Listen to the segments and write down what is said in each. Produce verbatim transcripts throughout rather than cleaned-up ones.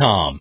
com.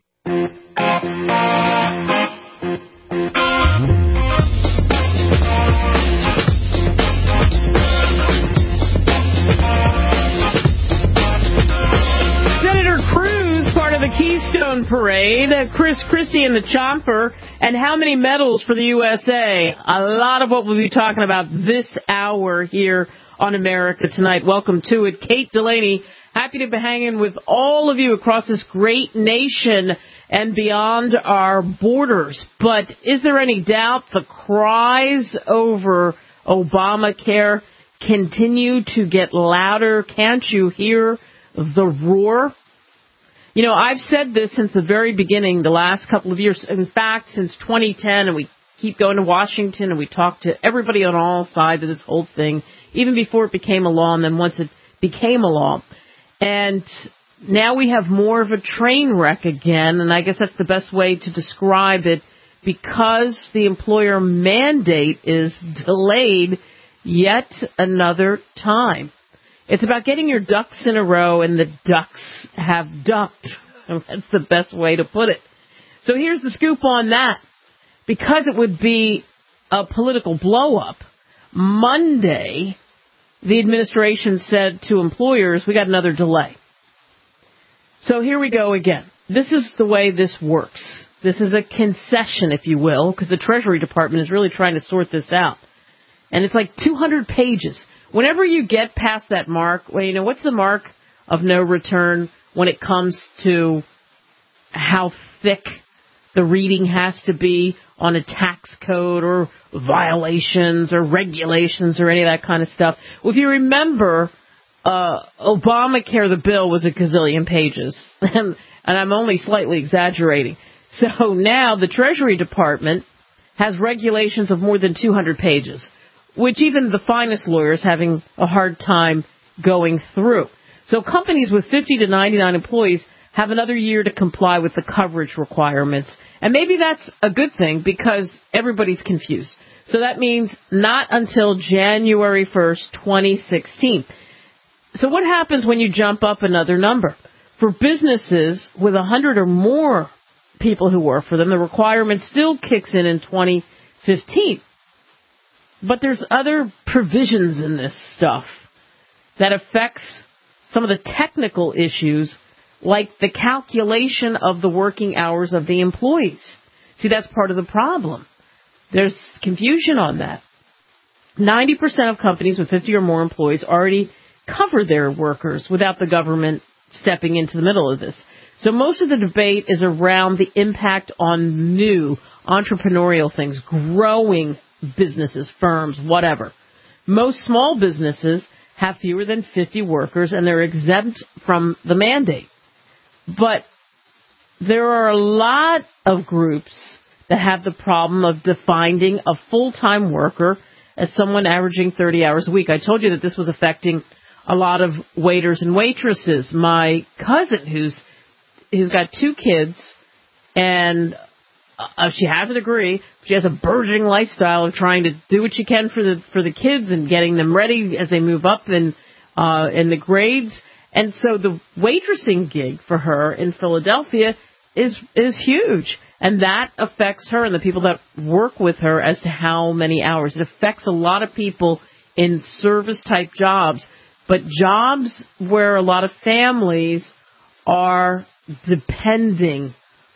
The Keystone Parade, uh, Chris Christie and the Chomper, and how many medals for the U S A? A lot of what we'll be talking about this hour here on America Tonight. Welcome to it. Kate Delaney, happy to be hanging with all of you across this great nation and beyond our borders. But is there any doubt the cries over Obamacare continue to get louder? Can't you hear the roar? You know, I've said this since the very beginning, the last couple of years. In fact, since twenty ten, and we keep going to Washington, and we talk to everybody on all sides of this whole thing, even before it became a law, and then once it became a law. And now we have more of a train wreck again, and I guess that's the best way to describe it, because the employer mandate is delayed yet another time. It's about getting your ducks in a row, and the ducks have ducked. That's the best way to put it. So here's the scoop on that. Because it would be a political blow-up, Monday, the administration said to employers, we got another delay. So here we go again. This is the way this works. This is a concession, if you will, because the Treasury Department is really trying to sort this out. And it's like two hundred pages. Whenever you get past that mark, well, you know, what's the mark of no return when it comes to how thick the reading has to be on a tax code or violations or regulations or any of that kind of stuff? Well, if you remember, uh, Obamacare, the bill, was a gazillion pages, and, and I'm only slightly exaggerating. So now the Treasury Department has regulations of more than two hundred pages, which even the finest lawyers having a hard time going through. So companies with fifty to ninety-nine employees have another year to comply with the coverage requirements. And maybe that's a good thing because everybody's confused. So that means not until January first, twenty sixteen. So what happens when you jump up another number? For businesses with one hundred or more people who work for them, the requirement still kicks in in twenty fifteen. But there's other provisions in this stuff that affects some of the technical issues, like the calculation of the working hours of the employees. See, that's part of the problem. There's confusion on that. ninety percent of companies with fifty or more employees already cover their workers without the government stepping into the middle of this. So most of the debate is around the impact on new entrepreneurial things, growing businesses, firms, whatever. Most small businesses have fewer than fifty workers, and they're exempt from the mandate. But there are a lot of groups that have the problem of defining a full-time worker as someone averaging thirty hours a week. I told you that this was affecting a lot of waiters and waitresses. My cousin, who's who's got two kids, and Uh, she has a degree. She has a burgeoning lifestyle of trying to do what she can for the for the kids and getting them ready as they move up in uh, in the grades. And so the waitressing gig for her in Philadelphia is is huge, and that affects her and the people that work with her as to how many hours. It affects a lot of people in service type jobs, but jobs where a lot of families are depending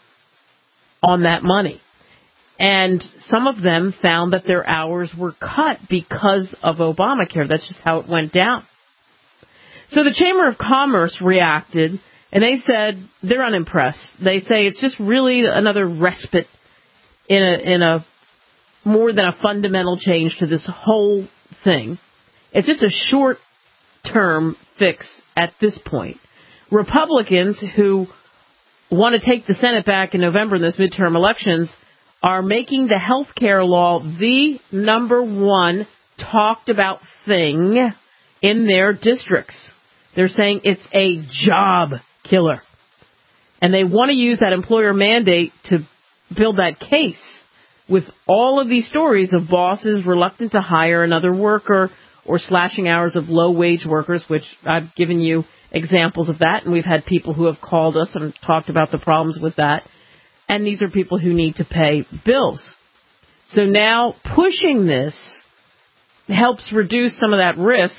on that money. And some of them found that their hours were cut because of Obamacare. That's just how it went down. So the Chamber of Commerce reacted, and they said they're unimpressed. They say it's just really another respite in a, in a more than a fundamental change to this whole thing. It's just a short-term fix at this point. Republicans who want to take the Senate back in November in those midterm elections are making the health care law the number one talked about thing in their districts. They're saying it's a job killer. And they want to use that employer mandate to build that case with all of these stories of bosses reluctant to hire another worker or slashing hours of low-wage workers, which I've given you examples of that, and we've had people who have called us and talked about the problems with that. And these are people who need to pay bills. So now pushing this helps reduce some of that risk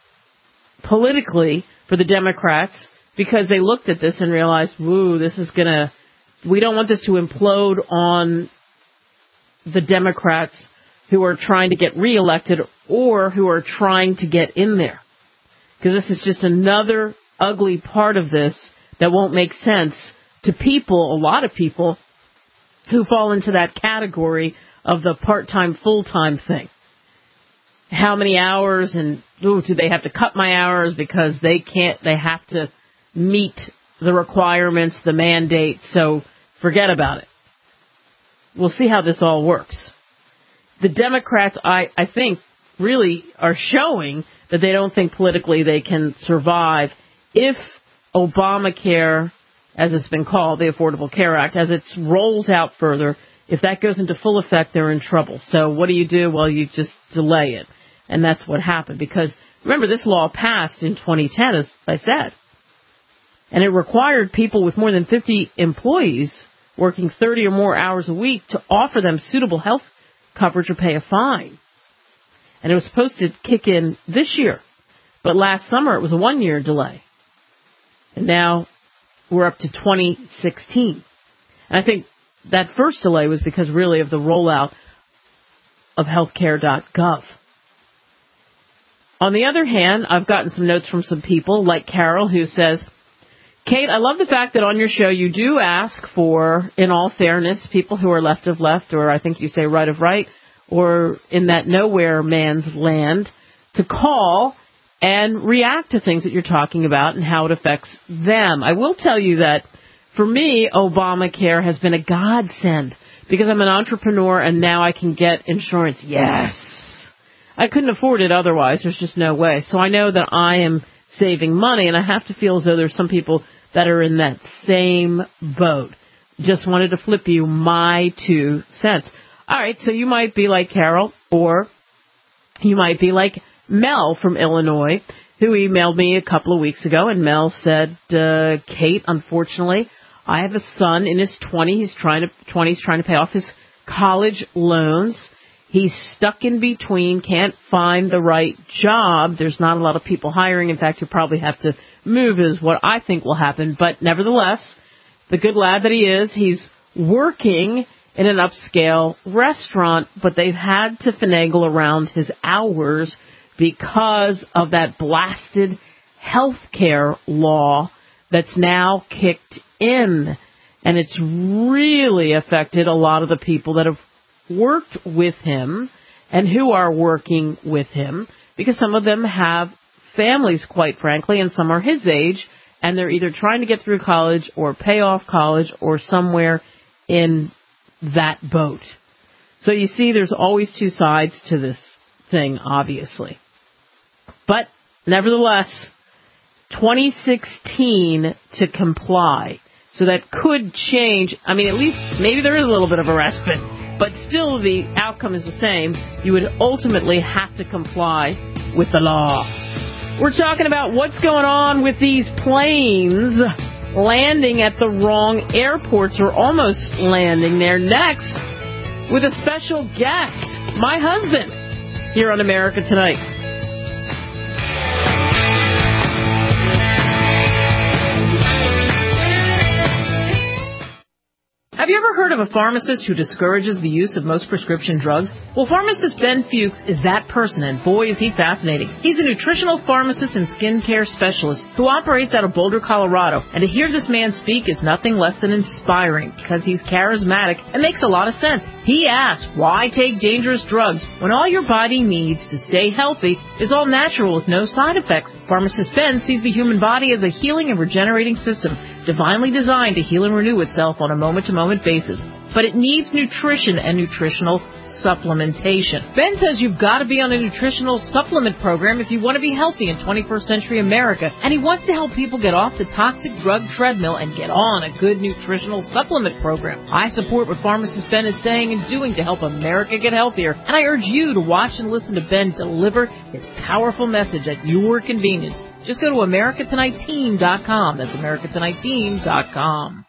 politically for the Democrats, because they looked at this and realized, woo, this is going to, we don't want this to implode on the Democrats who are trying to get reelected or who are trying to get in there. Because this is just another ugly part of this that won't make sense to people, a lot of people, who fall into that category of the part-time, full-time thing. How many hours, and ooh, do they have to cut my hours because they can't, they have to meet the requirements, the mandate, so forget about it. We'll see how this all works. The Democrats, I, I think, really are showing that they don't think politically they can survive if Obamacare, as it's been called, the Affordable Care Act, as it rolls out further, if that goes into full effect, they're in trouble. So what do you do? Well, you just delay it. And that's what happened. Because, remember, this law passed in twenty ten, as I said. And it required people with more than fifty employees working thirty or more hours a week to offer them suitable health coverage or pay a fine. And it was supposed to kick in this year. But last summer, it was a one-year delay. And now we're up to twenty sixteen. And I think that first delay was because really of the rollout of healthcare dot gov. On the other hand, I've gotten some notes from some people like Carol who says, Kate, I love the fact that on your show you do ask for, in all fairness, people who are left of left, or I think you say right of right, or in that nowhere man's land, to call and react to things that you're talking about and how it affects them. I will tell you that for me, Obamacare has been a godsend because I'm an entrepreneur and now I can get insurance. Yes. I couldn't afford it otherwise. There's just no way. So I know that I am saving money, and I have to feel as though there's some people that are in that same boat. Just wanted to flip you my two cents. All right, so you might be like Carol, or you might be like Mel from Illinois, who emailed me a couple of weeks ago, and Mel said, uh, Kate, unfortunately, I have a son in his twenties. He's trying to twenties, trying to pay off his college loans. He's stuck in between, can't find the right job. There's not a lot of people hiring. In fact, he'll probably have to move is what I think will happen. But nevertheless, the good lad that he is, he's working in an upscale restaurant, but they've had to finagle around his hours because of that blasted health care law that's now kicked in. And it's really affected a lot of the people that have worked with him and who are working with him, because some of them have families, quite frankly, and some are his age, and they're either trying to get through college or pay off college or somewhere in that boat. So you see, there's always two sides to this thing, obviously. But nevertheless, twenty sixteen to comply. So that could change. I mean, at least maybe there is a little bit of a respite. But still, the outcome is the same. You would ultimately have to comply with the law. We're talking about what's going on with these planes landing at the wrong airports or almost landing there. Next, with a special guest, my husband, here on America Tonight. Have you ever heard of a pharmacist who discourages the use of most prescription drugs? Well, pharmacist Ben Fuchs is that person, and boy, is he fascinating. He's a nutritional pharmacist and skincare specialist who operates out of Boulder, Colorado. And to hear this man speak is nothing less than inspiring, because he's charismatic and makes a lot of sense. He asks, why take dangerous drugs when all your body needs to stay healthy is all natural with no side effects? Pharmacist Ben sees the human body as a healing and regenerating system, divinely designed to heal and renew itself on a moment-to-moment basis. But it needs nutrition and nutritional supplementation. Ben says you've got to be on a nutritional supplement program if you want to be healthy in twenty-first century America. And he wants to help people get off the toxic drug treadmill and get on a good nutritional supplement program. I support what pharmacist Ben is saying and doing to help America get healthier. And I urge you to watch and listen to Ben deliver his powerful message at your convenience. Just go to America Tonight Team dot com. That's America Tonight Team dot com.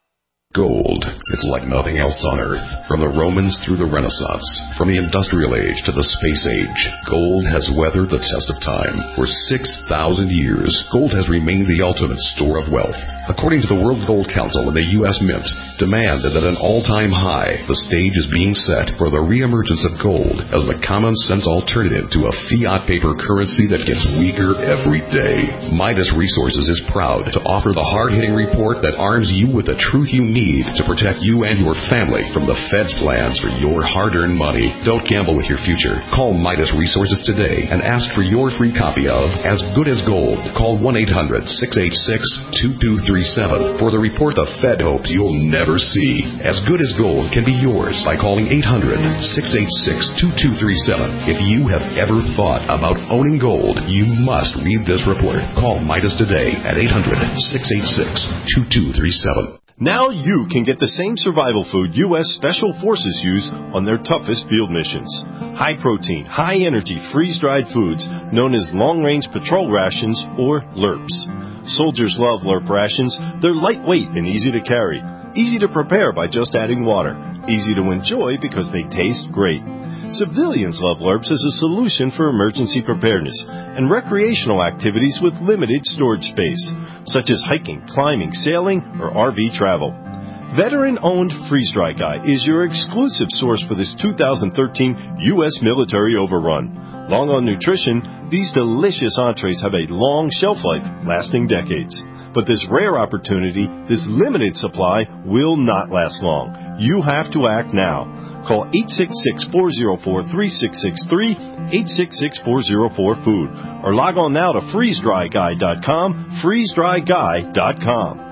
Gold. It's like nothing else on Earth. From the Romans through the Renaissance, from the Industrial Age to the Space Age, gold has weathered the test of time. For six thousand years, gold has remained the ultimate store of wealth. According to the World Gold Council and the U S Mint, demand is at an all-time high. The stage is being set for the reemergence of gold as the common-sense alternative to a fiat paper currency that gets weaker every day. Midas Resources is proud to offer the hard-hitting report that arms you with the truth you need to protect you and your family from the Fed's plans for your hard-earned money. Don't gamble with your future. Call Midas Resources today and ask for your free copy of As Good as Gold. Call one eight hundred, six eight six, two two three seven for the report the Fed hopes you'll never see. As Good as Gold can be yours by calling eight hundred, six eight six, two two three seven. If you have ever thought about owning gold, you must read this report. Call Midas today at eight hundred, six eight six, two two three seven. Now you can get the same survival food U S Special Forces use on their toughest field missions. High-protein, high-energy, freeze-dried foods known as long-range patrol rations or L R Ps. Soldiers love L R P rations. They're lightweight and easy to carry. Easy to prepare by just adding water. Easy to enjoy because they taste great. Civilians love L R Ps as a solution for emergency preparedness and recreational activities with limited storage space, such as hiking, climbing, sailing, or R V travel. Veteran-owned Freeze Dry Guy is your exclusive source for this two thousand thirteen U S military overrun. Long on nutrition, these delicious entrees have a long shelf life, lasting decades. But this rare opportunity, this limited supply, will not last long. You have to act now. Call eight six six, four zero four, three six six three, eight six six, four zero four, food, or log on now to freeze dry guy dot com, freeze dry guy dot com.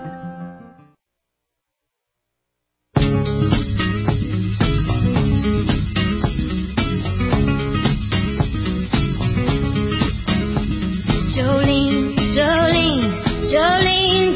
Jolene, Jolene, Jolene,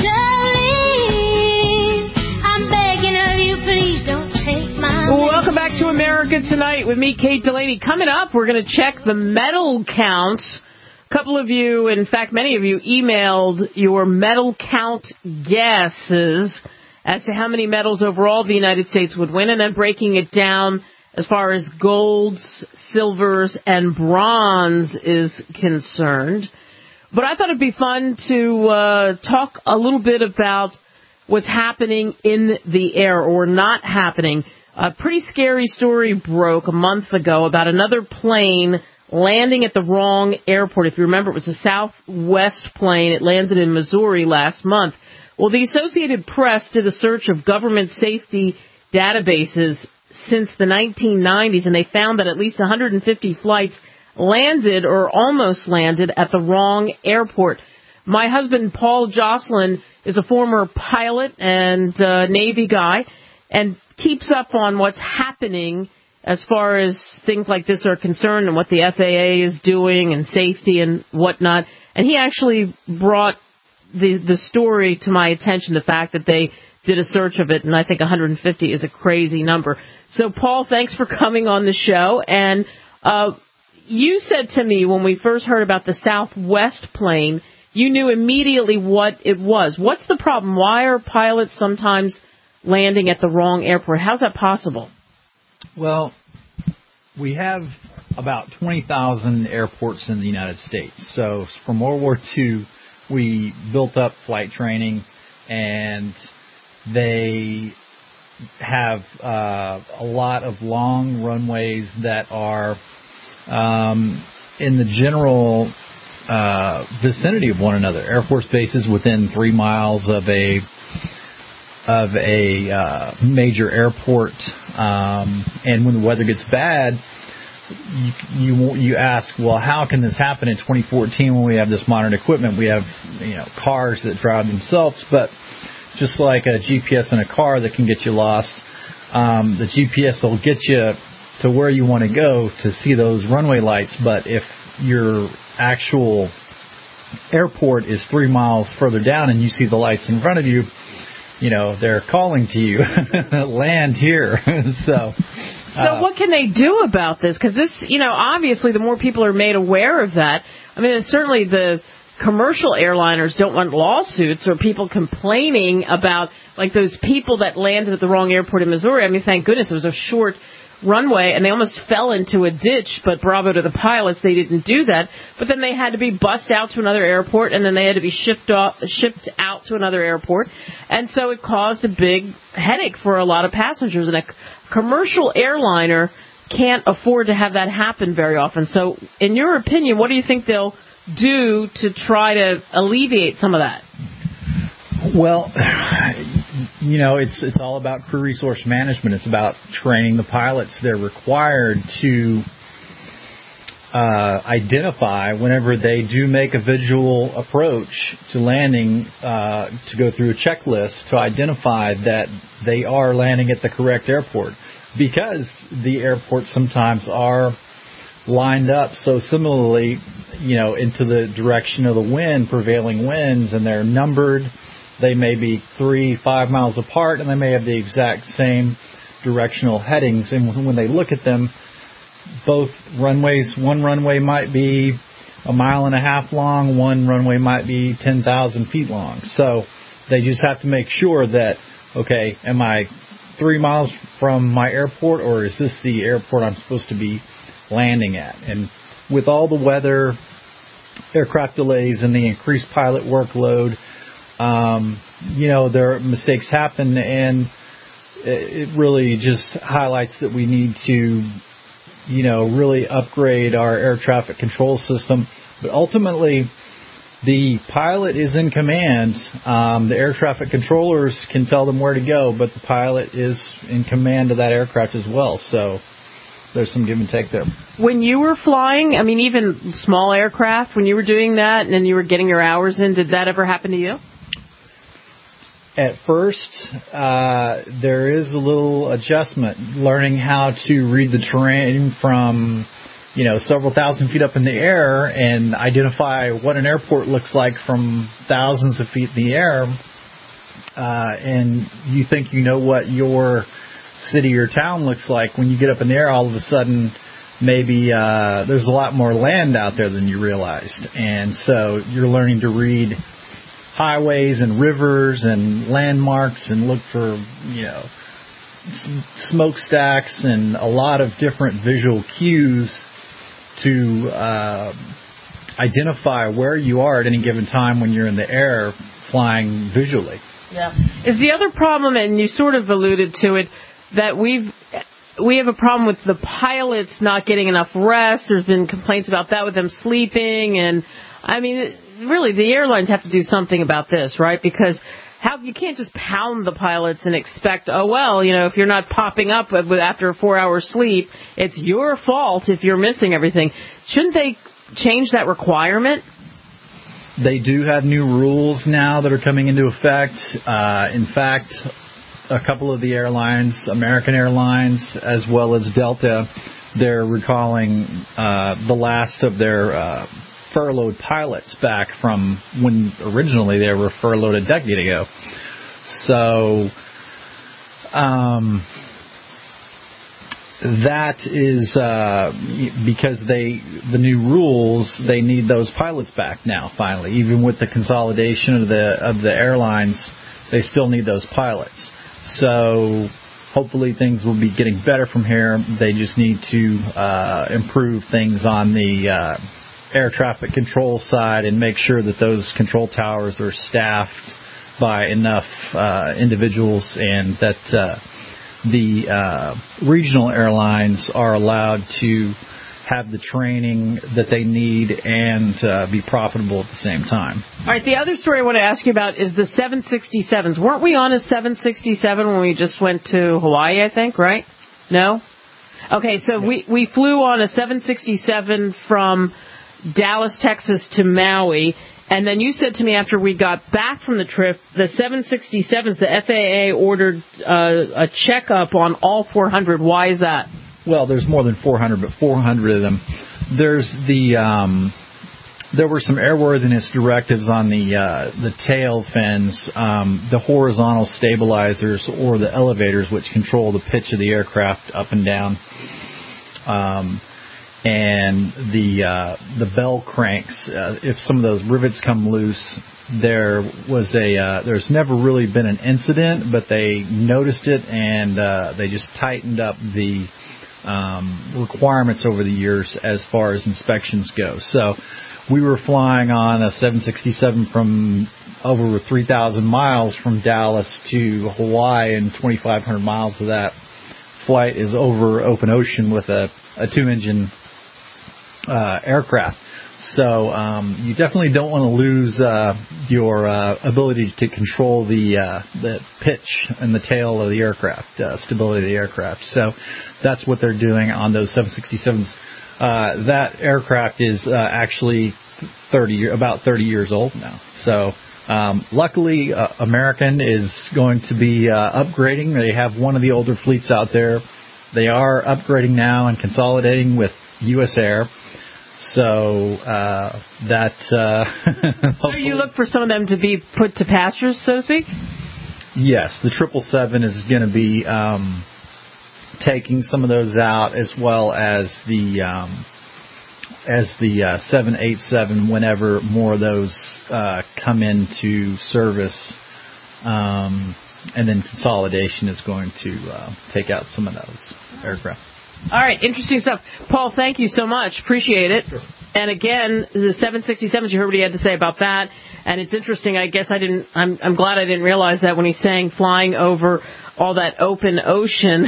Jolene, I'm begging of you, please don't take my... Welcome back to America Tonight with me, Kate Delaney. Coming up, we're going to check the medal count. A couple of you, in fact, many of you, emailed your medal count guesses as to how many medals overall the United States would win, and then breaking it down as far as golds, silvers, and bronze is concerned. But I thought it'd be fun to uh, talk a little bit about what's happening in the air or not happening. A pretty scary story broke a month ago about another plane landing at the wrong airport. If you remember, it was a Southwest plane. It landed in Missouri last month. Well, the Associated Press did a search of government safety databases since the nineteen nineties, and they found that at least one hundred fifty flights landed or almost landed at the wrong airport. My husband, Paul Jocelyn, is a former pilot and uh, Navy guy and keeps up on what's happening as far as things like this are concerned and what the F A A is doing and safety and whatnot. And he actually brought the the story to my attention, the fact that they did a search of it, and I think one hundred fifty is a crazy number. So, Paul, thanks for coming on the show. And uh you said to me when we first heard about the Southwest plane, you knew immediately what it was. What's the problem? Why are pilots sometimes landing at the wrong airport? How's that possible? Well, we have about twenty thousand airports in the United States. So from World War Two, we built up flight training, and they have uh, a lot of long runways that are Um, in the general uh, vicinity of one another. Air Force bases within three miles of a of a uh, major airport, um, and when the weather gets bad, you, you you ask, well, how can this happen in twenty fourteen when we have this modern equipment? We have you know cars that drive themselves, but just like a G P S in a car that can get you lost, um, the G P S will get you to where you want to go to see those runway lights. But if your actual airport is three miles further down and you see the lights in front of you, you know, they're calling to you, land here. so, so uh, what can they do about this? Because this, you know, obviously the more people are made aware of that, I mean, certainly the commercial airliners don't want lawsuits or people complaining about, like, those people that landed at the wrong airport in Missouri. I mean, thank goodness it was a short runway, and they almost fell into a ditch, but bravo to the pilots, they didn't do that. But then they had to be bussed out to another airport, and then they had to be shipped off, shipped out to another airport. And so it caused a big headache for a lot of passengers. And a commercial airliner can't afford to have that happen very often. So in your opinion, what do you think they'll do to try to alleviate some of that? Well, you know, it's it's all about crew resource management. It's about training the pilots. They're required to uh, identify whenever they do make a visual approach to landing, uh, to go through a checklist to identify that they are landing at the correct airport, because the airports sometimes are lined up so similarly, you know, into the direction of the wind, prevailing winds, and they're numbered. They may be three, five miles apart, and they may have the exact same directional headings. And when they look at them, both runways, one runway might be a mile and a half long, one runway might be ten thousand feet long. So they just have to make sure that, okay, am I three miles from my airport, or is this the airport I'm supposed to be landing at? And with all the weather, aircraft delays, and the increased pilot workload, Um, you know, there mistakes happen, and it really just highlights that we need to, you know, really upgrade our air traffic control system. But ultimately, the pilot is in command. Um, the air traffic controllers can tell them where to go, but the pilot is in command of that aircraft as well. So there's some give and take there. When you were flying, I mean, even small aircraft, when you were doing that and then you were getting your hours in, did that ever happen to you? At first, uh, there is a little adjustment, learning how to read the terrain from, you know, several thousand feet up in the air and identify what an airport looks like from thousands of feet in the air. Uh, and you think you know what your city or town looks like. When you get up in the air, all of a sudden, maybe uh, there's a lot more land out there than you realized. And so you're learning to read highways and rivers and landmarks and look for, you know, smokestacks and a lot of different visual cues to uh, identify where you are at any given time when you're in the air flying visually. Yeah. Is the other problem, and you sort of alluded to it, that we've we have a problem with the pilots not getting enough rest. There's been complaints about that with them sleeping, and I mean, really, the airlines have to do something about this, right? Because how you can't just pound the pilots and expect, oh, well, you know, if you're not popping up after a four-hour sleep, it's your fault if you're missing everything. Shouldn't they change that requirement? They do have new rules now that are coming into effect. Uh, in fact, a couple of the airlines, American Airlines as well as Delta, they're recalling uh, the last of their uh furloughed pilots back from when originally they were furloughed a decade ago. So um, that is uh, because they the new rules, they need those pilots back now finally. Even with the consolidation of the of the airlines, they still need those pilots. So hopefully things will be getting better from here. They just need to uh, improve things on the uh, air traffic control side and make sure that those control towers are staffed by enough uh, individuals, and that uh, the uh, regional airlines are allowed to have the training that they need and uh, be profitable at the same time. All right, the other story I want to ask you about is the seven sixty-sevens. Weren't we on a seven sixty-seven when we just went to Hawaii, I think, right? No? Okay, so yeah. we, we flew on a seven sixty-seven from Dallas, Texas to Maui, and then you said to me after we got back from the trip, the seven sixty-sevens, the F A A ordered uh, a checkup on all four hundred. Why is that? Well, there's more than four hundred, but four hundred of them. There's the um, there were some airworthiness directives on the uh, the tail fins, um, the horizontal stabilizers or the elevators, which control the pitch of the aircraft up and down. Um, and the uh, the bell cranks. Uh, if some of those rivets come loose, there was a uh, there's never really been an incident, but they noticed it and uh, they just tightened up the um, requirements over the years as far as inspections go. So we were flying on a seven sixty-seven from over three thousand miles from Dallas to Hawaii, and twenty-five hundred miles of that flight is over open ocean with a, a two-engine uh, aircraft. So um, you definitely don't want to lose uh, your uh, ability to control the uh, the pitch and the tail of the aircraft, uh, stability of the aircraft. So that's what they're doing on those seven sixty-sevens. Uh, that aircraft is uh, actually thirty, about thirty years old now. So um, luckily, uh, American is going to be uh, upgrading. They have one of the older fleets out there. They are upgrading now and consolidating with U S Air. So uh, that. Uh, so you look for some of them to be put to pastures, so to speak? Yes, the triple seven is going to be um, taking some of those out, as well as the um, as the uh, seven eighty-seven. Whenever more of those uh, come into service, um, and then consolidation is going to uh, take out some of those aircraft. All right, interesting stuff. Paul, thank you so much. Appreciate it. Sure. And again, the seven sixty-sevens, you heard what he had to say about that. And it's interesting, I guess I didn't, I'm, I'm glad I didn't realize that when he's saying flying over all that open ocean.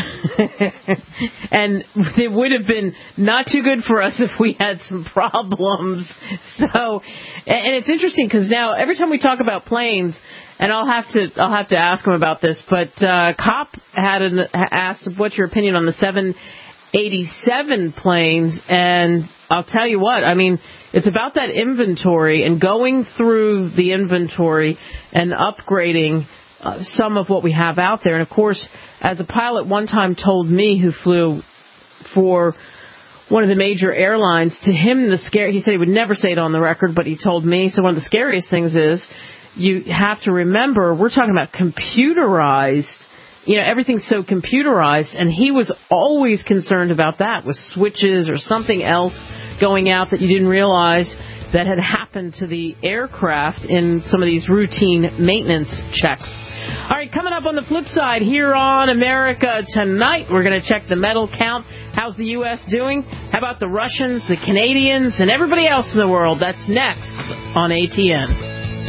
And it would have been not too good for us if we had some problems. So, and it's interesting because now every time we talk about planes, and I'll have to I'll have to ask him about this, but uh, Cop had an, asked what's your opinion on the seven eighty-seven planes, and I'll tell you what, I mean, it's about that inventory and going through the inventory and upgrading uh, some of what we have out there. And, of course, as a pilot one time told me who flew for one of the major airlines, to him, the scare, he said he would never say it on the record, but he told me, so one of the scariest things is you have to remember we're talking about computerized. You know, everything's so computerized, and he was always concerned about that, with switches or something else going out that you didn't realize that had happened to the aircraft in some of these routine maintenance checks. All right, coming up on the flip side here on America Tonight, we're going to check the medal count. How's the U S doing? How about the Russians, the Canadians, and everybody else in the world? That's next on A T N.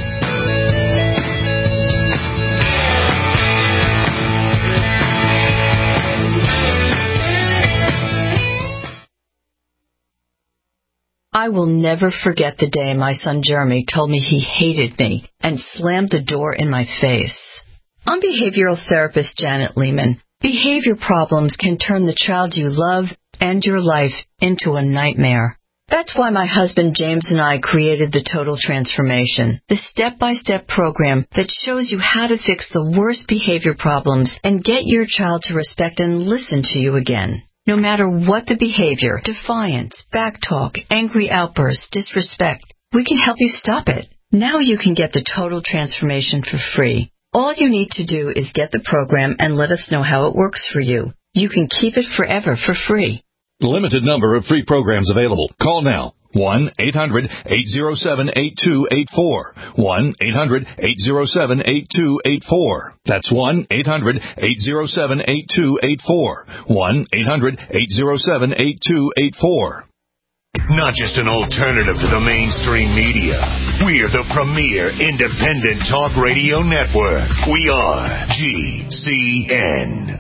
I will never forget the day my son Jeremy told me he hated me and slammed the door in my face. I'm behavioral therapist Janet Lehman. Behavior problems can turn the child you love and your life into a nightmare. That's why my husband James and I created the Total Transformation, the step-by-step program that shows you how to fix the worst behavior problems and get your child to respect and listen to you again. No matter what the behavior, defiance, backtalk, angry outbursts, disrespect, we can help you stop it. Now you can get the Total Transformation for free. All you need to do is get the program and let us know how it works for you. You can keep it forever for free. Limited number of free programs available. Call now. one eight hundred eight oh seven eight two eight four. one eight hundred eight oh seven eight two eight four. That's one eight hundred eight oh seven eight two eight four. one eight hundred eight oh seven eight two eight four. Not just an alternative to the mainstream media. We're the premier independent talk radio network. We are G C N.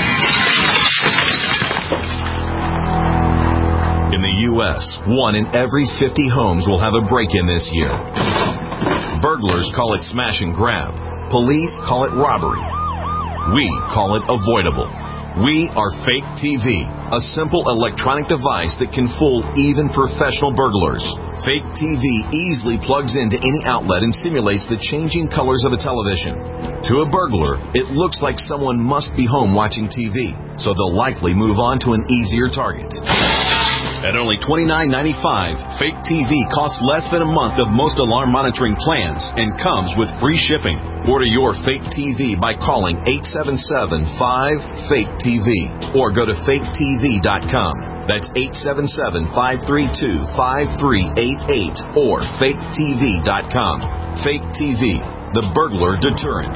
In the U S, one in every fifty homes will have a break-in this year. Burglars call it smash and grab. Police call it robbery. We call it avoidable. We are Fake T V, a simple electronic device that can fool even professional burglars. Fake T V easily plugs into any outlet and simulates the changing colors of a television. To a burglar, it looks like someone must be home watching T V, so they'll likely move on to an easier target. At only twenty-nine ninety-five, Fake T V costs less than a month of most alarm monitoring plans and comes with free shipping. Order your Fake T V by calling eight seven seven five fake T V or go to fake T V dot com. That's eight seven seven, five three two, five three eight eight or fake T V dot com. Fake T V, the burglar deterrent.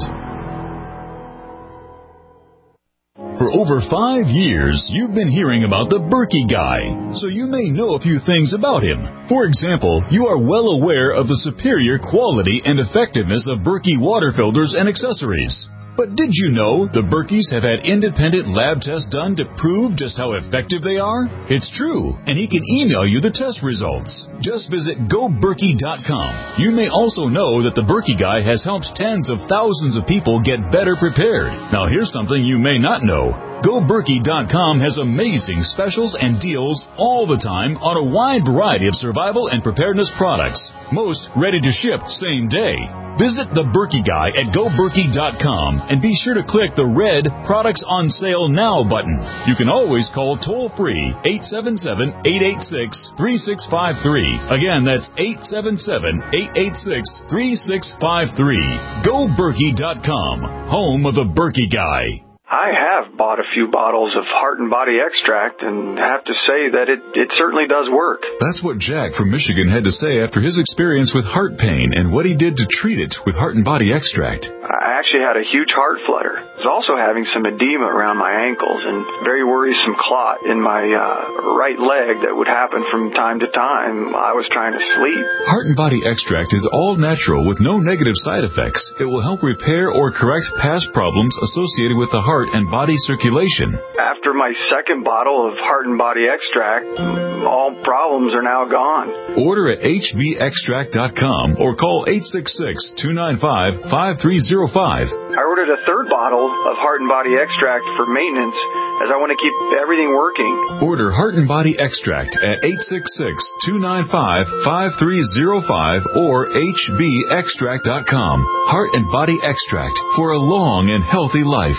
For over five years, you've been hearing about the Berkey Guy, so you may know a few things about him. For example, you are well aware of the superior quality and effectiveness of Berkey water filters and accessories. But did you know the Berkeys have had independent lab tests done to prove just how effective they are? It's true, and he can email you the test results. Just visit go berkey dot com. You may also know that the Berkey Guy has helped tens of thousands of people get better prepared. Now here's something you may not know. go berkey dot com has amazing specials and deals all the time on a wide variety of survival and preparedness products. Most ready to ship same day. Visit the Berkey Guy at go berkey dot com and be sure to click the red Products on Sale Now button. You can always call toll-free eight seven seven, eight eight six, three six five three. Again, that's eight seven seven, eight eight six, three six five three. go berkey dot com, home of the Berkey Guy. I have bought a few bottles of Heart and Body Extract and have to say that it, it certainly does work. That's what Jack from Michigan had to say after his experience with heart pain and what he did to treat it with Heart and Body Extract. I actually had a huge heart flutter. I was also having some edema around my ankles and very worrisome clot in my uh, right leg that would happen from time to time. I was trying to sleep. Heart and Body Extract is all natural with no negative side effects. It will help repair or correct past problems associated with the heart and body circulation. After my second bottle of Heart and Body Extract, all problems are now gone. Order at h b extract dot com or call eight six six, two nine five, five three zero five. I ordered a third bottle of Heart and Body Extract for maintenance as I want to keep everything working. Order Heart and Body Extract at eight six six, two nine five, five three zero five or h b extract dot com. Heart and Body Extract for a long and healthy life.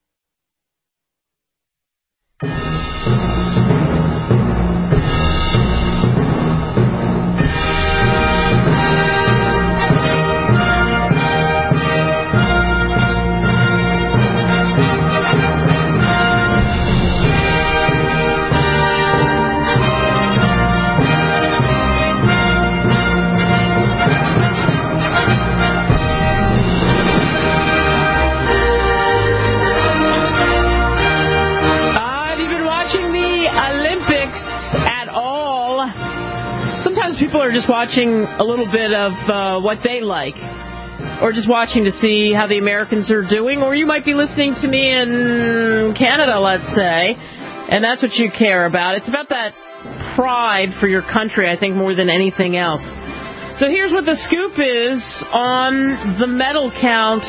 People are just watching a little bit of uh, what they like, or just watching to see how the Americans are doing, or you might be listening to me in Canada, let's say, and that's what you care about. It's about that pride for your country, I think, more than anything else. So here's what the scoop is on the medal count.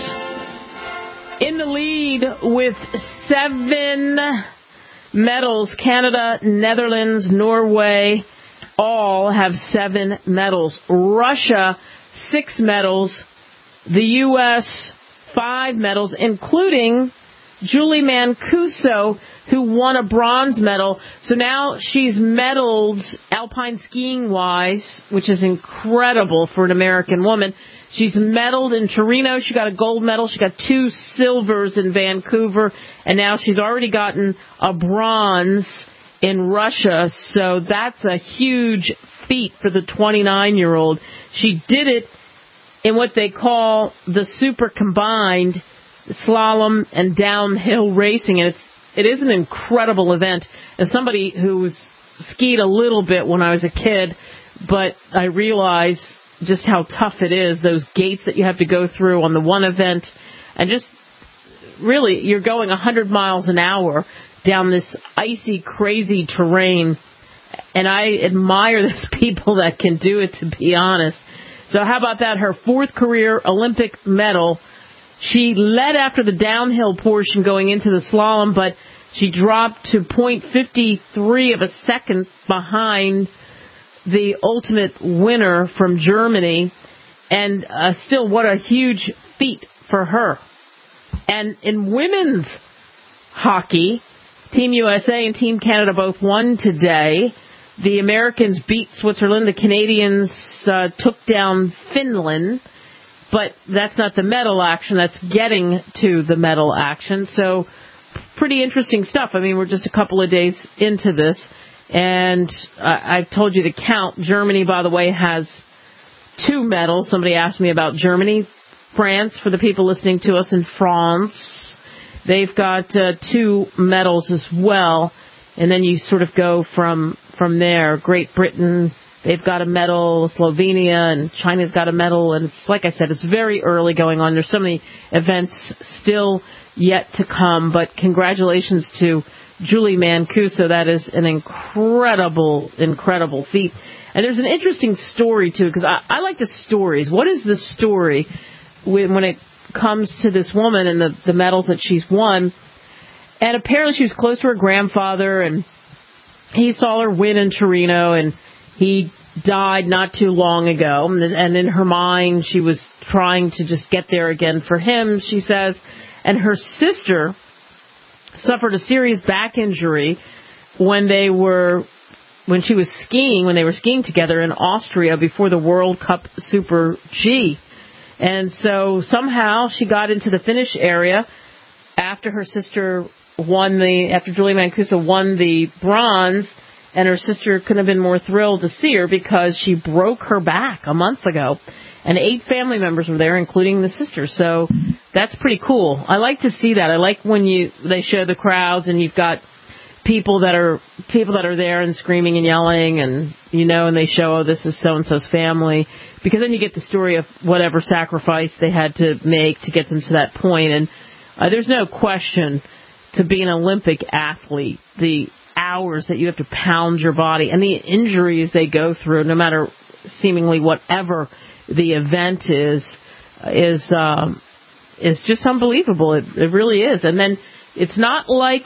In the lead with seven medals, Canada, Netherlands, Norway, all have seven medals. Russia, six medals. The U S, five medals, including Julie Mancuso, who won a bronze medal. So now she's medaled alpine skiing-wise, which is incredible for an American woman. She's medaled in Torino. She got a gold medal. She got two silvers in Vancouver. And now she's already gotten a bronze in Russia, so that's a huge feat for the twenty-nine-year-old. She did it in what they call the super combined slalom and downhill racing, and it's it is an incredible event. As somebody who's skied a little bit when I was a kid, but I realize just how tough it is, those gates that you have to go through on the one event, and just really, you're going one hundred miles an hour down this icy, crazy terrain, and I admire those people that can do it, to be honest. So how about that? Her fourth career Olympic medal. She led after the downhill portion going into the slalom, but she dropped to point five three of a second behind the ultimate winner from Germany, and uh, still, what a huge feat for her. And in women's hockey, Team U S A and Team Canada both won today. The Americans beat Switzerland. The Canadians uh, took down Finland. But that's not the medal action. That's getting to the medal action. So pretty interesting stuff. I mean, we're just a couple of days into this. And I, I've told you to count. Germany, by the way, has two medals. Somebody asked me about Germany. France, for the people listening to us in France, they've got uh, two medals as well. And then you sort of go from from there. Great Britain, they've got a medal. Slovenia and China's got a medal. And it's, like I said, it's very early going on. There's so many events still yet to come. But congratulations to Julie Mancuso. That is an incredible, incredible feat. And there's an interesting story, too, because I, I like the stories. What is the story when, when it comes to this woman and the, the medals that she's won? And apparently she was close to her grandfather, and he saw her win in Torino, and he died not too long ago. And in her mind, she was trying to just get there again for him, she says. And her sister suffered a serious back injury when they were, when she was skiing, when they were skiing together in Austria before the World Cup Super G. And so somehow she got into the finish area after her sister won the, after Julie Mancuso won the bronze, and her sister couldn't have been more thrilled to see her because she broke her back a month ago. And eight family members were there, including the sister. So that's pretty cool. I like to see that. I like when you they show the crowds and you've got people that are people that are there and screaming and yelling, and you know, and they show, oh, this is so and so's family, because then you get the story of whatever sacrifice they had to make to get them to that point. And uh, there's no question, to be an Olympic athlete, the hours that you have to pound your body and the injuries they go through, no matter seemingly whatever the event is, is um, is just unbelievable. It, it really is. And then it's not like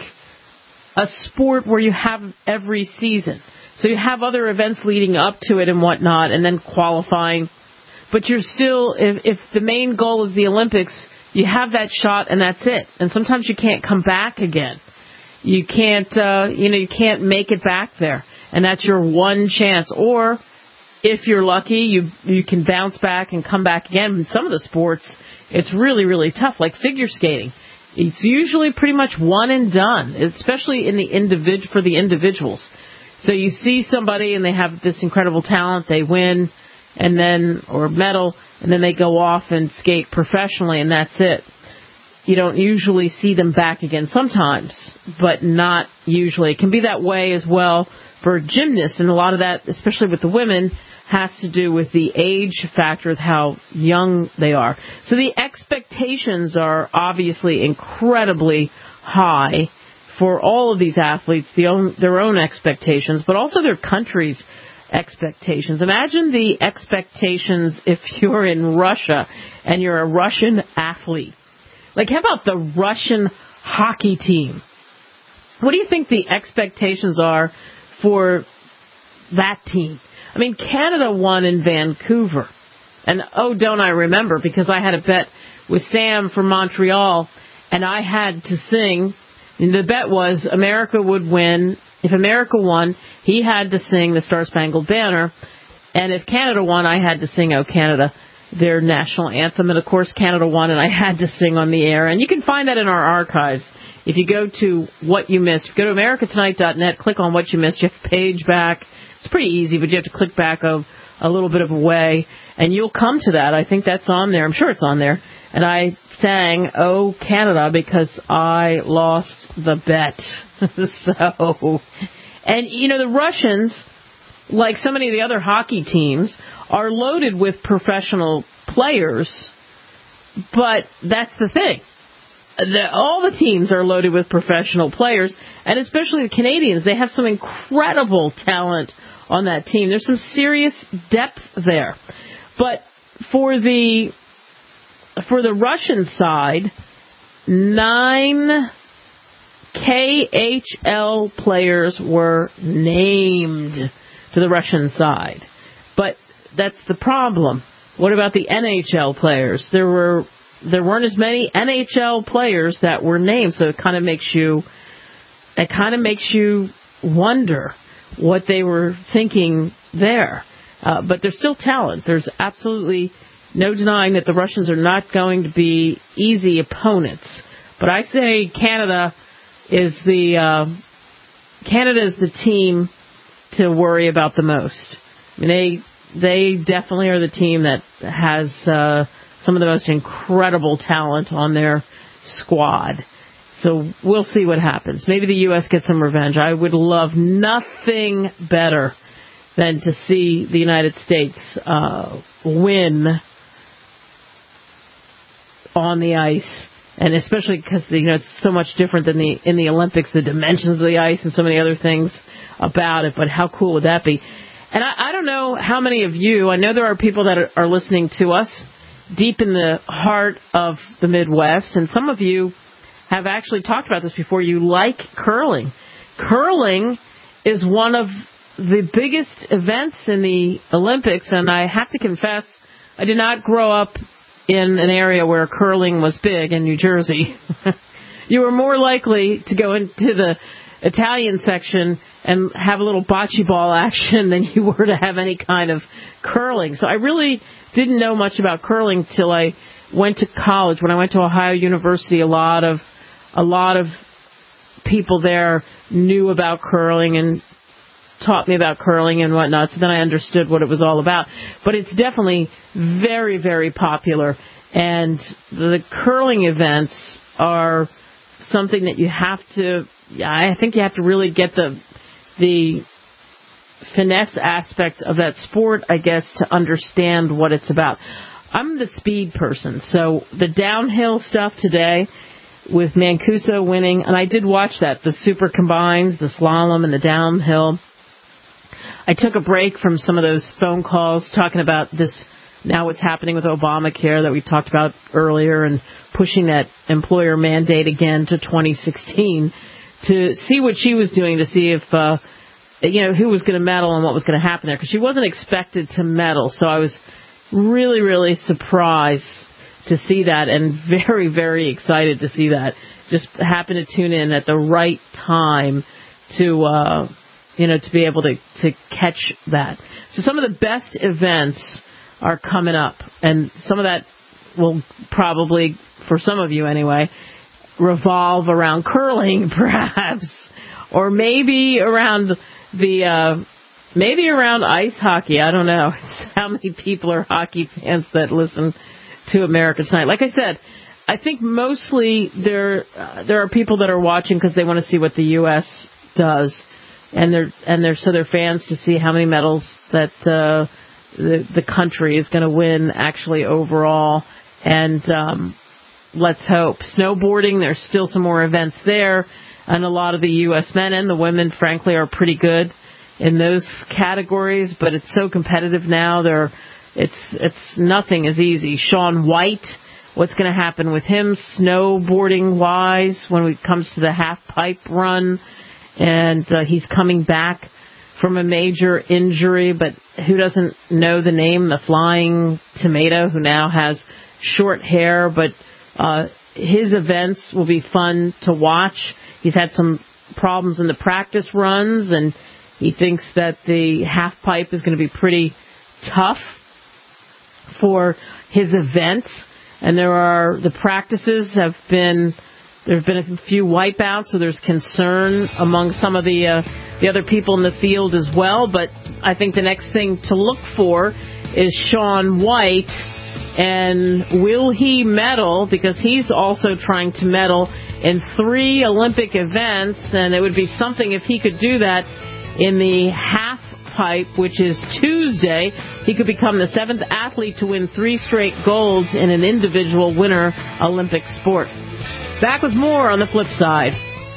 a sport where you have every season. So you have other events leading up to it and whatnot, and then qualifying. But you're still, if, if the main goal is the Olympics, you have that shot and that's it. And sometimes you can't come back again. You can't, uh, you know, you can't make it back there. And that's your one chance. Or if you're lucky, you you can bounce back and come back again. In some of the sports, it's really, really tough, like figure skating. It's usually pretty much one and done, especially in the individ- for the individuals. So you see somebody and they have this incredible talent, they win, and then, or medal, and then they go off and skate professionally, and that's it. You don't usually see them back again sometimes, but not usually. It can be that way as well for gymnasts, and a lot of that, especially with the women, has to do with the age factor, with how young they are. So the expectations are obviously incredibly high for all of these athletes, the own, their own expectations, but also their country's expectations. Imagine the expectations if you're in Russia and you're a Russian athlete. Like, how about the Russian hockey team? What do you think the expectations are for that team? I mean, Canada won in Vancouver. And, oh, don't I remember, because I had a bet with Sam from Montreal, and I had to sing. And the bet was America would win. If America won, he had to sing the Star-Spangled Banner. And if Canada won, I had to sing Oh Canada, their national anthem. And, of course, Canada won, and I had to sing on the air. And you can find that in our archives. If you go to What You Missed, go to america tonight dot net, click on What You Missed. You have to page back. It's pretty easy, but you have to click back a, a little bit of a way, and you'll come to that. I think that's on there. I'm sure it's on there. And I sang Oh Canada because I lost the bet. So, and, you know, the Russians, like so many of the other hockey teams, are loaded with professional players, but that's the thing. The, all the teams are loaded with professional players, and especially the Canadians. They have some incredible talent on that team. There's some serious depth there. But for the for the Russian side, nine K H L players were named to the Russian side. But that's the problem. What about the N H L players? There were there weren't as many N H L players that were named, so it kind of makes you it kind of makes you wonder what they were thinking there. Uh, but there's still talent. There's absolutely no denying that the Russians are not going to be easy opponents. But I say Canada is the uh, Canada is the team to worry about the most. I mean, they they definitely are the team that has uh, some of the most incredible talent on their squad. So we'll see what happens. Maybe the U S gets some revenge. I would love nothing better than to see the United States uh, win on the ice. And especially because, you know, it's so much different than the in the Olympics, the dimensions of the ice and so many other things about it. But how cool would that be? And I, I don't know how many of you, I know there are people that are, are listening to us deep in the heart of the Midwest, and some of you have actually talked about this before. You like curling. Curling is one of the biggest events in the Olympics, and I have to confess, I did not grow up in an area where curling was big in New Jersey. You were more likely to go into the Italian section and have a little bocce ball action than you were to have any kind of curling. So I really didn't know much about curling till I went to college. When I went to Ohio University, a lot of a lot of people there knew about curling and taught me about curling and whatnot, so then I understood what it was all about. But it's definitely very, very popular, and the curling events are something that you have to, I think you have to really get the the finesse aspect of that sport, I guess, to understand what it's about. I'm the speed person, so the downhill stuff today with Mancuso winning, and I did watch that, the super combines, the slalom and the downhill. I took a break from some of those phone calls talking about this, now what's happening with Obamacare that we talked about earlier, and pushing that employer mandate again to twenty sixteen, to see what she was doing, to see if, uh, you know, who was going to medal and what was going to happen there, because she wasn't expected to medal. So I was really, really surprised to see that, and very, very excited to see that. Just happened to tune in at the right time to, uh, you know, to be able to, to catch that. So some of the best events are coming up, and some of that will probably, for some of you anyway, revolve around curling, perhaps, or maybe around the, uh, maybe around ice hockey. I don't know how many people are hockey fans that listen to America Tonight. Like I said, I think mostly there uh, there are people that are watching because they want to see what the U S does, and they're and they're so they're fans to see how many medals that uh, the the country is going to win actually overall. And um, let's hope snowboarding. There's still some more events there, and a lot of the U S men and the women, frankly, are pretty good in those categories. But it's so competitive now. They're It's it's nothing is easy. Shaun White, what's going to happen with him snowboarding-wise when it comes to the half-pipe run? And uh, he's coming back from a major injury, but who doesn't know the name, the Flying Tomato, who now has short hair, but uh, his events will be fun to watch. He's had some problems in the practice runs, and he thinks that the half-pipe is going to be pretty tough for his event. And there are, the practices have been, there have been a few wipeouts, so there's concern among some of the uh, the other people in the field as well. But I think the next thing to look for is Shaun White, and will he medal, because he's also trying to medal in three Olympic events, and it would be something if he could do that in the half pipe, which is Tuesday. He could become the seventh athlete to win three straight golds in an individual winter Olympic sport. Back with more on the flip side.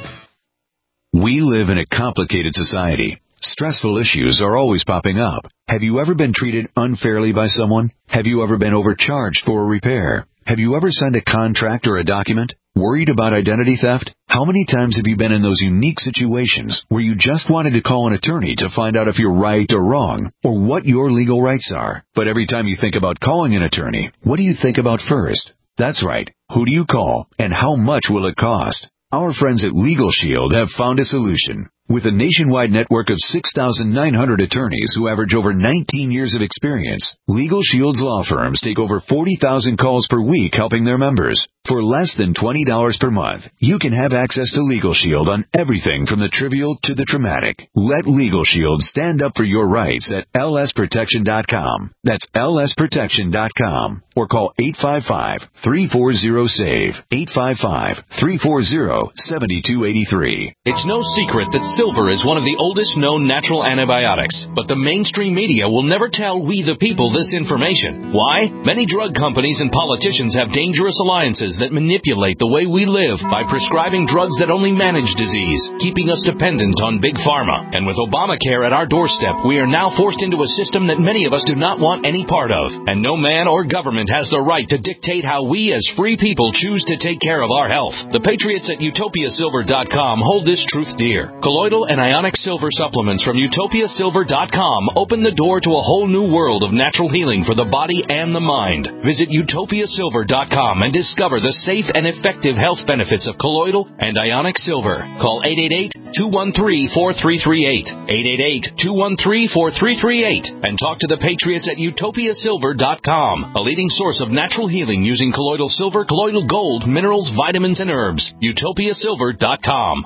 We live in a complicated society. Stressful issues are always popping up. Have you ever been treated unfairly by someone? Have you ever been overcharged for a repair? Have you ever signed a contract or a document? Worried about identity theft? How many times have you been in those unique situations where you just wanted to call an attorney to find out if you're right or wrong, or what your legal rights are? But every time you think about calling an attorney, what do you think about first? That's right. Who do you call, and how much will it cost? Our friends at Legal Shield have found a solution. With a nationwide network of six thousand nine hundred attorneys who average over nineteen years of experience, Legal Shield's law firms take over forty thousand calls per week helping their members. For less than twenty dollars per month, you can have access to Legal Shield on everything from the trivial to the traumatic. Let Legal Shield stand up for your rights at L S protection dot com. That's L S protection dot com. Or call eight five five, three four zero, S A V E, eight five five, three four zero, seven two eight three. It's no secret that silver is one of the oldest known natural antibiotics, but the mainstream media will never tell we the people this information. Why? Many drug companies and politicians have dangerous alliances that manipulate the way we live by prescribing drugs that only manage disease, keeping us dependent on big pharma. And with Obamacare at our doorstep, we are now forced into a system that many of us do not want any part of. And no man or government has the right to dictate how we as free people choose to take care of our health. The patriots at utopia silver dot com hold this truth dear. Colloidal and ionic silver supplements from utopia silver dot com open the door to a whole new world of natural healing for the body and the mind. Visit utopia silver dot com and discover the safe and effective health benefits of colloidal and ionic silver. Call eight eight eight, two one three, four three three eight, eight eight eight, two one three, four three three eight, and talk to the patriots at utopia silver dot com, a leading source of natural healing using colloidal silver, colloidal gold, minerals, vitamins, and herbs. utopia silver dot com.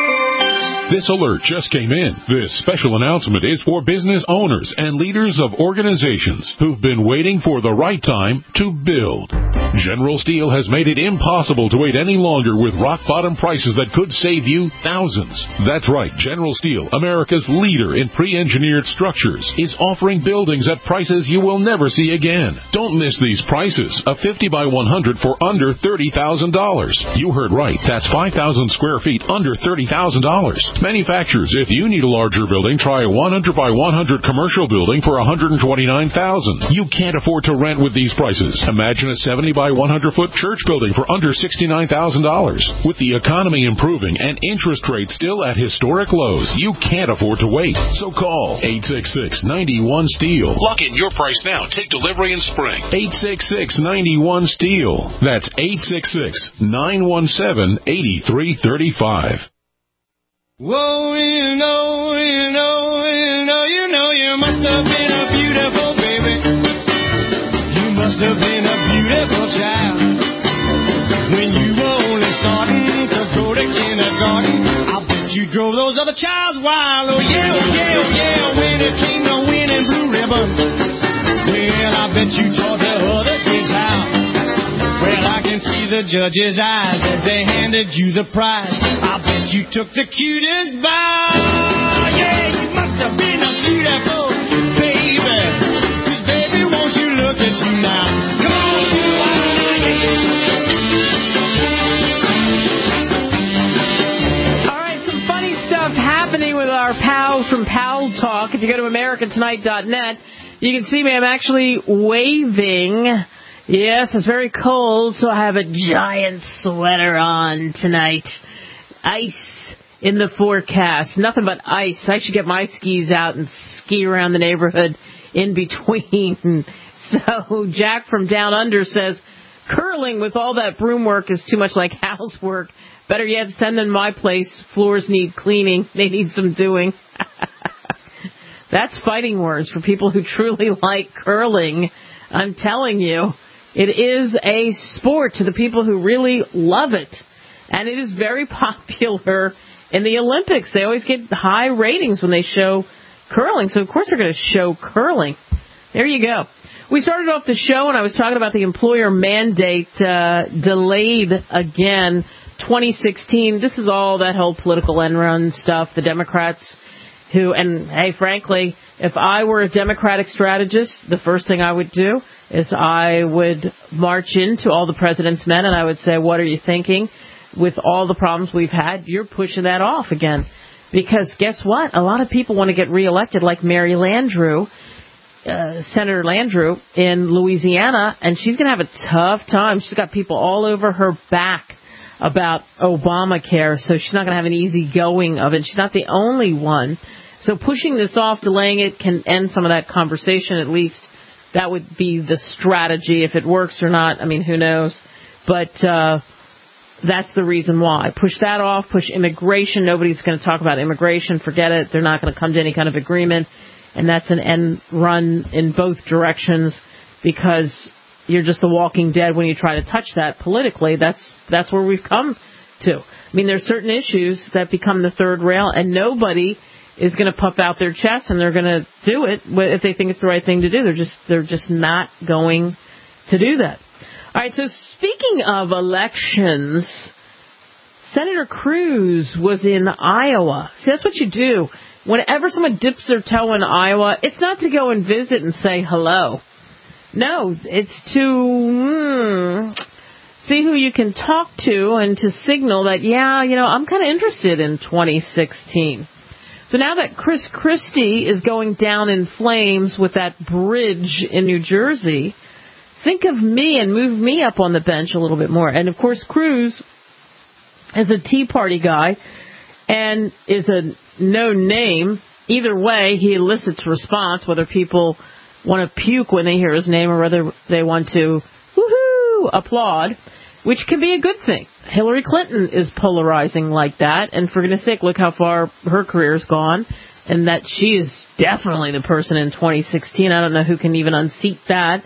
This alert just came in. This special announcement is for business owners and leaders of organizations who've been waiting for the right time to build. General Steel has made it impossible to wait any longer with rock-bottom prices that could save you thousands. That's right. General Steel, America's leader in pre-engineered structures, is offering buildings at prices you will never see again. Don't miss these prices. A fifty by one hundred for under thirty thousand dollars. You heard right. That's five thousand square feet under thirty thousand dollars. Manufacturers, if you need a larger building, try a one hundred by one hundred commercial building for one hundred twenty-nine thousand dollars. You can't afford to rent with these prices. Imagine a seventy by one hundred foot church building for under sixty-nine thousand dollars. With the economy improving and interest rates still at historic lows, you can't afford to wait. So call eight six six, nine one, STEEL. Lock in your price now. Take delivery in spring. eight six six, nine one, STEEL. That's eight six six, nine one seven, eight three three five. Whoa, you know, you know, you know, you know, you must have been a beautiful baby. You must have been a beautiful child. When you were only starting to go to kindergarten, I bet you drove those other childs wild. Oh yeah, oh yeah, oh yeah, when it came to winning blue ribbon, well, I bet you taught the other kids how. Well, I can see the judge's eyes as they handed you the prize. I bet you took the cutest bow. Yeah, you must have been a beautiful baby. 'Cause baby, won't you look at you now? Come on, you All right, some funny stuff happening with our pals from Pal Talk. If you go to America Tonight dot net, you can see me. I'm actually waving. Yes, it's very cold, so I have a giant sweater on tonight. Ice in the forecast. Nothing but ice. I should get my skis out and ski around the neighborhood in between. So Jack from Down Under says, curling with all that broom work is too much like housework. Better yet, send them my place. Floors need cleaning. They need some doing. That's fighting words for people who truly like curling. I'm telling you. It is a sport to the people who really love it. And it is very popular in the Olympics. They always get high ratings when they show curling. So, of course, they're going to show curling. There you go. We started off the show, and I was talking about the employer mandate uh, delayed again, twenty sixteen. This is all that whole political end run stuff. The Democrats who, and, hey, frankly, if I were a Democratic strategist, the first thing I would do is I would march into all the president's men and I would say, what are you thinking? With all the problems we've had, you're pushing that off again. Because guess what? A lot of people want to get reelected, like Mary Landrieu, uh, Senator Landrieu in Louisiana, and she's going to have a tough time. She's got people all over her back about Obamacare, so she's not going to have an easy going of it. She's not the only one. So pushing this off, delaying it, can end some of that conversation at least. That would be the strategy. If it works or not, I mean, who knows? But uh, that's the reason why. Push that off, push immigration. Nobody's going to talk about immigration. Forget it. They're not going to come to any kind of agreement. And that's an end run in both directions because you're just the walking dead when you try to touch that politically. That's that's where we've come to. I mean, there's certain issues that become the third rail, and nobody is going to puff out their chest and they're going to do it if they think it's the right thing to do. They're just they're just not going to do that. All right, so speaking of elections, Senator Cruz was in Iowa. See, that's what you do. Whenever someone dips their toe in Iowa, it's not to go and visit and say hello. No, it's to mm, see who you can talk to and to signal that, yeah, you know, I'm kind of interested in twenty sixteen. So now that Chris Christie is going down in flames with that bridge in New Jersey, think of me and move me up on the bench a little bit more. And, of course, Cruz is a Tea Party guy and is a known name. Either way, he elicits response, whether people want to puke when they hear his name or whether they want to woohoo applaud, which can be a good thing. Hillary Clinton is polarizing like that, and for goodness sake, look how far her career's gone, and that she is definitely the person in twenty sixteen. I don't know who can even unseat that.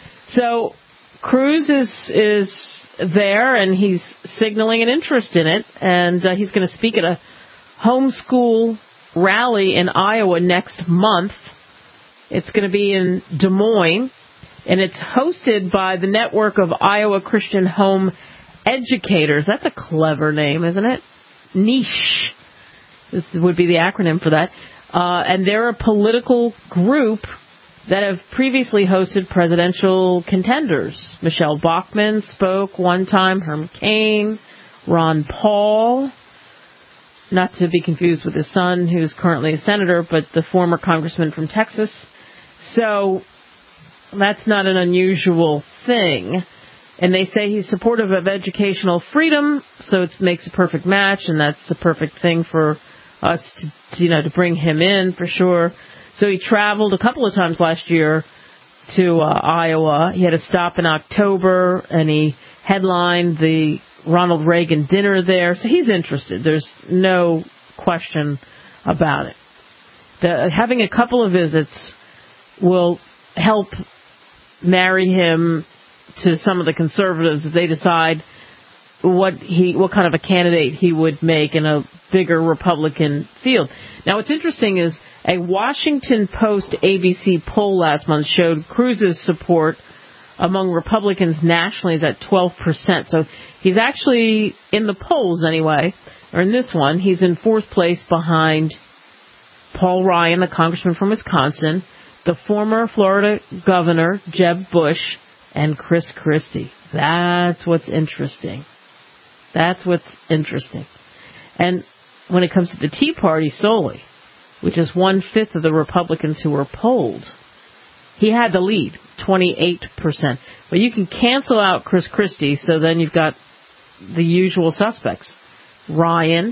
So Cruz is is there, and he's signaling an interest in it, and uh, he's going to speak at a homeschool rally in Iowa next month. It's going to be in Des Moines, and it's hosted by the network of Iowa Christian Home Educators. That's a clever name, isn't it? Niche this would be the acronym for that. Uh, and they're a political group that have previously hosted presidential contenders. Michelle Bachmann spoke one time, Herm Cain, Ron Paul, not to be confused with his son, who's currently a senator, but the former congressman from Texas. So that's not an unusual thing. And they say he's supportive of educational freedom, so it makes a perfect match, and that's the perfect thing for us to, to, you know, to bring him in for sure. So he traveled a couple of times last year to uh, Iowa. He had a stop in October, and he headlined the Ronald Reagan dinner there. So he's interested. There's no question about it. The, having a couple of visits will help marry him to some of the conservatives as they decide what he, what kind of a candidate he would make in a bigger Republican field. Now, what's interesting is a Washington Post A B C poll last month showed Cruz's support among Republicans nationally is at twelve percent. So he's actually in the polls anyway, or in this one, he's in fourth place behind Paul Ryan, the congressman from Wisconsin, the former Florida governor, Jeb Bush, and Chris Christie. That's what's interesting. That's what's interesting. And when it comes to the Tea Party solely, which is one-fifth of the Republicans who were polled, he had the lead, twenty-eight percent. But you can cancel out Chris Christie, so then you've got the usual suspects. Ryan,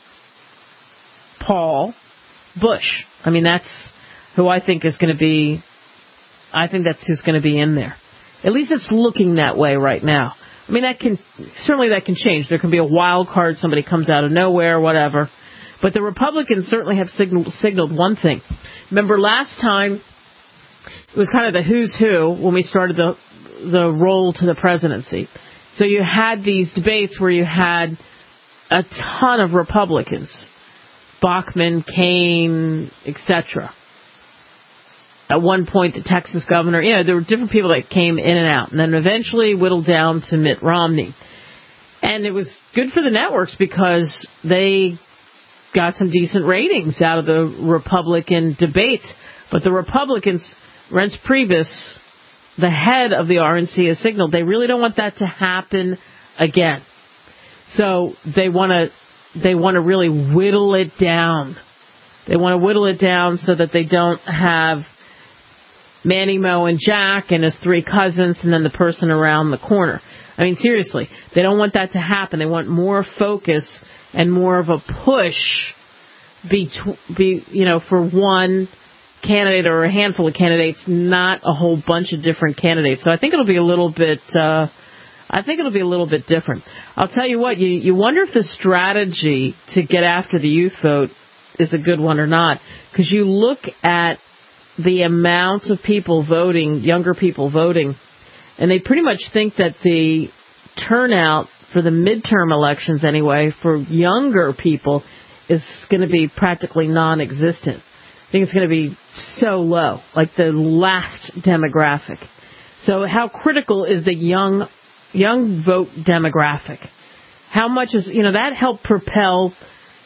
Paul, Bush. I mean, that's who I think is going to be, I think that's who's going to be in there. At least it's looking that way right now. I mean, that can, certainly that can change. There can be a wild card, somebody comes out of nowhere, whatever. But the Republicans certainly have signaled, signaled one thing. Remember last time, it was kind of the who's who when we started the the roll to the presidency. So you had these debates where you had a ton of Republicans, Bachmann, Cain, et cetera. At one point, the Texas governor, you know, there were different people that came in and out, and then eventually whittled down to Mitt Romney. And it was good for the networks because they got some decent ratings out of the Republican debates. But the Republicans, Reince Priebus, the head of the R N C, has signaled they really don't want that to happen again. So they want to they want to really whittle it down. They want to whittle it down so that they don't have Manny, Mo, and Jack and his three cousins and then the person around the corner. I mean, seriously, they don't want that to happen. They want more focus and more of a push be, be you know, for one candidate or a handful of candidates, not a whole bunch of different candidates. So I think it'll be a little bit, uh, I think it'll be a little bit different. I'll tell you what, you, you wonder if the strategy to get after the youth vote is a good one or not, because you look at the amounts of people voting, younger people voting, and they pretty much think that the turnout for the midterm elections anyway, for younger people, is going to be practically non-existent. I think it's going to be so low, like the last demographic. So how critical is the young young vote demographic? How much is, you know, that helped propel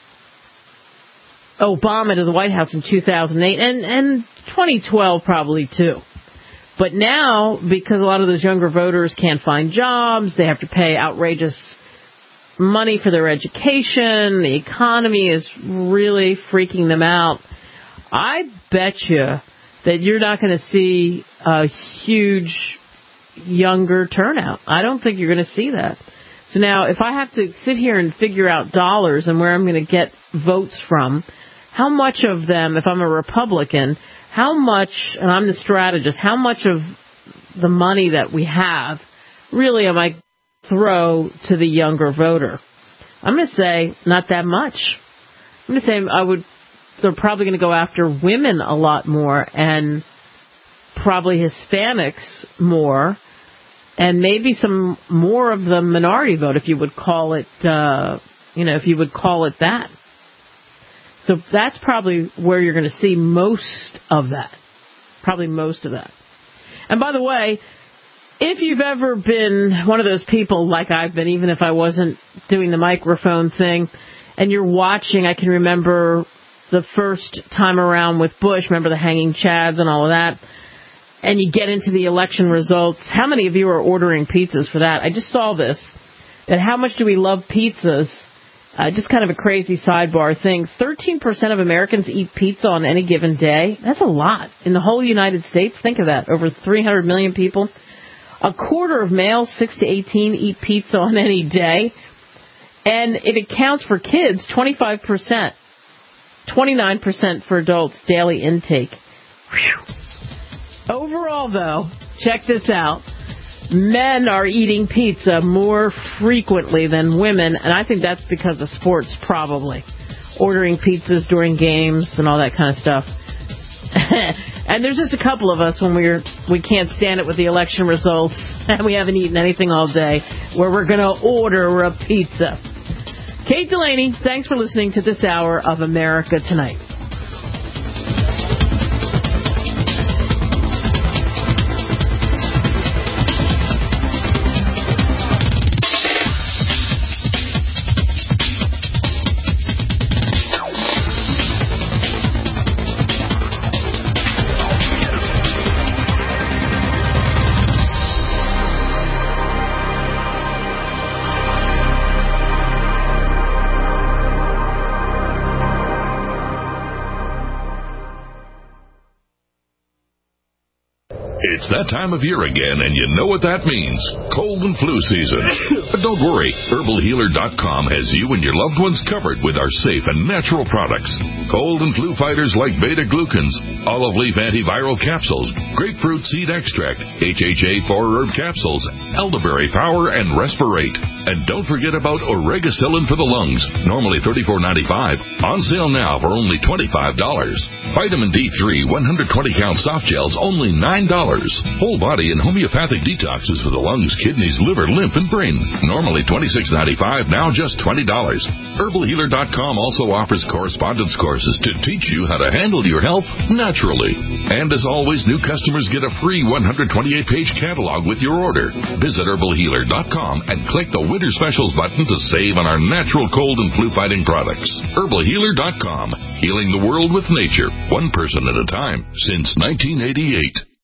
Obama to the White House in two thousand eight and, and twenty twelve probably too. But now, because a lot of those younger voters can't find jobs, they have to pay outrageous money for their education, the economy is really freaking them out. I bet you that you're not going to see a huge younger turnout. I don't think you're going to see that. So now, if I have to sit here and figure out dollars and where I'm going to get votes from, how much of them, if I'm a Republican, how much, and I'm the strategist, how much of the money that we have really am I throw to the younger voter? I'm going to say not that much. I'm going to say I would. They're probably going to go after women a lot more, and probably Hispanics more, and maybe some more of the minority vote, if you would call it, uh, you know, if you would call it that. So that's probably where you're going to see most of that. Probably most of that. And by the way, if you've ever been one of those people like I've been, even if I wasn't doing the microphone thing, and you're watching, I can remember the first time around with Bush, remember the hanging chads and all of that, and you get into the election results. How many of you are ordering pizzas for that? I just saw this, that how much do we love pizzas? Uh, just kind of a crazy sidebar thing. thirteen percent of Americans eat pizza on any given day. That's a lot. In the whole United States, think of that. Over three hundred million people. A quarter of males, six to eighteen, eat pizza on any day. And it accounts for kids, twenty-five percent. twenty-nine percent for adults, daily intake. Whew. Overall, though, check this out. Men are eating pizza more frequently than women, and I think that's because of sports, probably. Ordering pizzas during games and all that kind of stuff. And there's just a couple of us when we're we can't stand it with the election results and we haven't eaten anything all day, where we're going to order a pizza. Kate Delaney, thanks for listening to this hour of America Tonight. It's that time of year again, and you know what that means. Cold and flu season. But don't worry, herbal healer dot com has you and your loved ones covered with our safe and natural products. Cold and flu fighters like beta-glucans, olive leaf antiviral capsules, grapefruit seed extract, H H A four herb capsules, elderberry power, and respirate. And don't forget about Oregacillin for the lungs, normally thirty-four ninety-five, on sale now for only twenty-five dollars. Vitamin D three one hundred twenty count soft gels, only nine dollars. Whole body and homeopathic detoxes for the lungs, kidneys, liver, lymph, and brain. Normally twenty-six ninety-five, now just twenty dollars. herbal healer dot com also offers correspondence courses to teach you how to handle your health naturally. And as always, new customers get a free one hundred twenty-eight page catalog with your order. Visit herbal healer dot com and click the Winter Specials button to save on our natural cold and flu fighting products. herbal healer dot com, healing the world with nature, one person at a time, since nineteen eighty-eight.